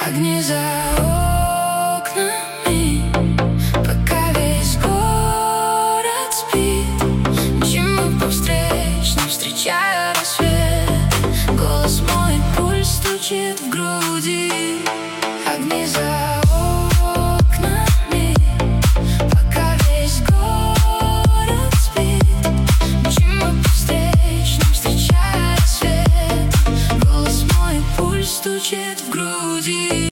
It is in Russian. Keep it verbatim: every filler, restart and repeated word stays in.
Огни за окнами, пока весь город спит. Мчим по встречным, встречая рассвет. Голос мой, пульс стучит в груди. Огни за